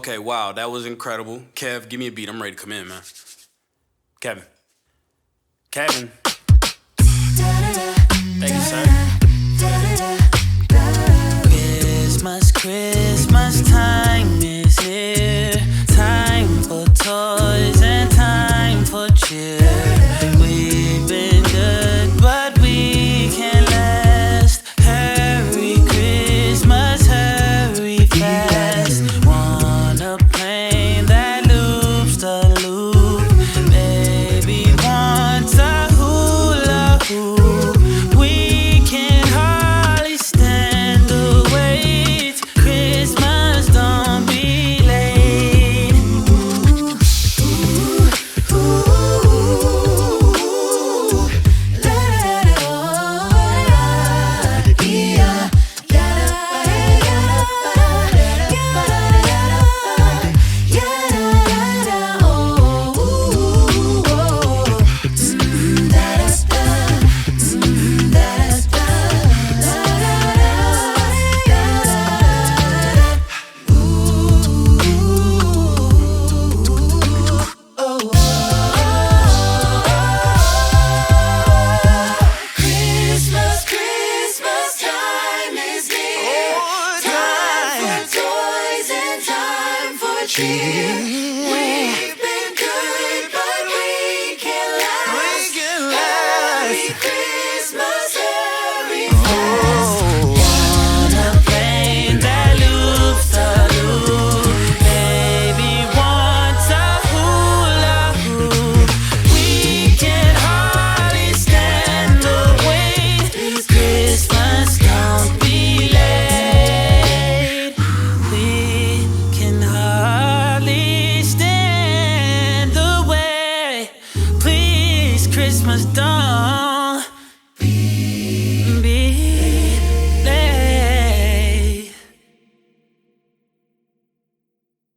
Okay, wow, that was incredible. Kev, give me a beat. I'm ready to come in, man. Kevin. Thank you, sir. Christmas time is here. Time for toys and time for cheer. We've been good, but we can't last. Hurry Christmas, hurry fast. Want a plane that loops the loop. Baby wants a hula hoop. We can hardly stand the wait. Christmas, don't be late. We've been good, but we can last. Merry Christmas, every fast. Want a plane that loops the loop. Baby wants a hula hoop. We can hardly stand the wait. Christmas, don't be late. We can hardly stand the way. Please, Christmas, don't be late.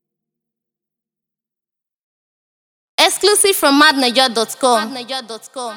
Exclusive from madnaja.com.